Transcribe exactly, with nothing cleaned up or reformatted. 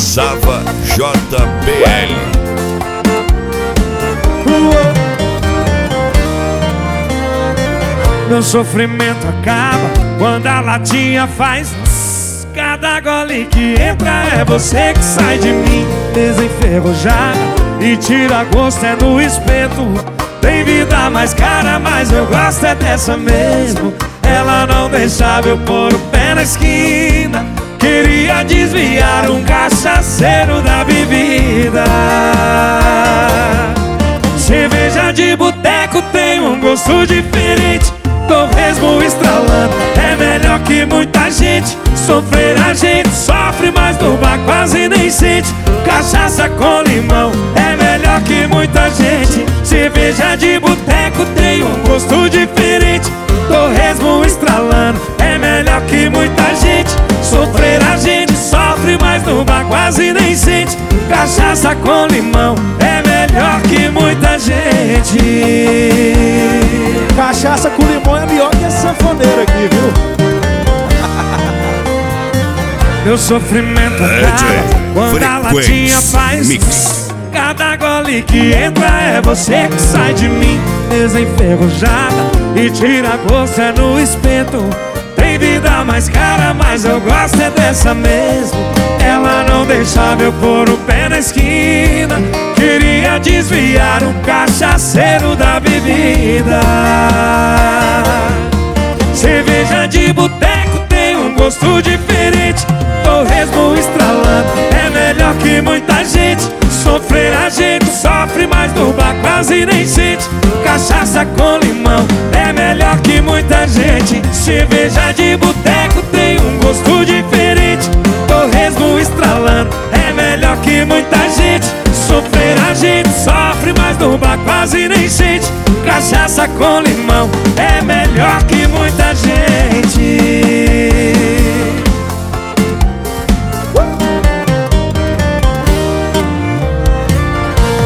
Sava J B L. Meu sofrimento acaba quando a latinha faz tss. Cada gole que entra é você que sai de mim desenferrujada e tira gosto é no espeto. Tem vida mais cara, mas eu gosto é dessa mesmo. Ela não deixava eu pôr o pé na esquina. Queria desviar um cachaceiro da bebida. Cerveja de boteco tem um gosto diferente. Torresmo estralando é melhor que muita gente. Sofrer a gente sofre, mas no bar quase nem sente. Cachaça com limão é melhor que muita gente. Cerveja de boteco tem um gosto diferente. Torresmo estralando é melhor que muita gente. Sofrer a gente sofre, mas no bar quase nem sente. Cachaça com limão é melhor que muita gente. Cachaça com limão é melhor que esse sanfoneiro aqui, viu? Meu sofrimento acaba quando a latinha faz mix. Cada gole que entra é você que sai de mim desenferrujada e tira gosto é no espeto. Tem vida mais cara, mas eu gosto é dessa mesmo. Ela não deixava eu pôr o pé na esquina. Queria desviar um cachaceiro da bebida. Cerveja de boteco tem um gosto diferente. Torresmo estralando é melhor que muita gente. Sofrer a gente sofre, mas no bar quase nem sente. Cachaça com limão é melhor que muita gente. Cerveja de boteco tem um gosto diferente. Torresmo estralando é melhor que muita gente. Sofrer a gente sofre, mas no bar quase nem sente. Cachaça com limão é